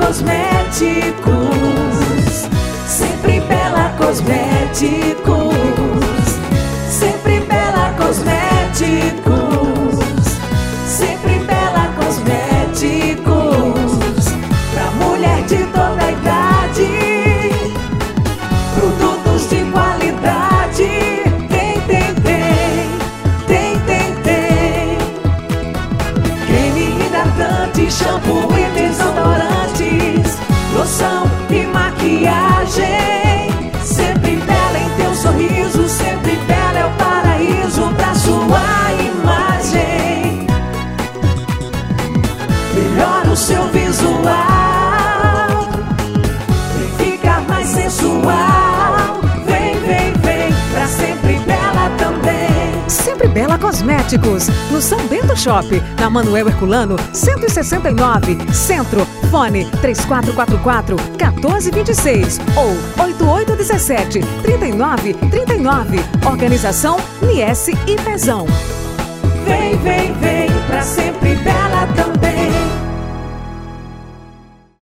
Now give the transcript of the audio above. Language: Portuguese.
Cosméticos. Sempre Bela Cosméticos. Sempre Bela Cosméticos. Sempre Bela Cosméticos. Pra mulher de toda a idade, produtos de qualidade. Creme hidratante, shampoo e desodorantes, loção e maquiagem. Sempre Bela em teu sorriso, sempre Bela é o paraíso pra sua imagem. Melhora o seu visual, vem ficar mais sensual. Vem, vem, vem pra Sempre Bela também. Sempre Bela Cosméticos, no São Bento Shop, na Manuel Herculano, 169, Centro. Fone 3444-1426 ou 8817-3939. Organização Niesse e Pezão. Vem, vem, vem.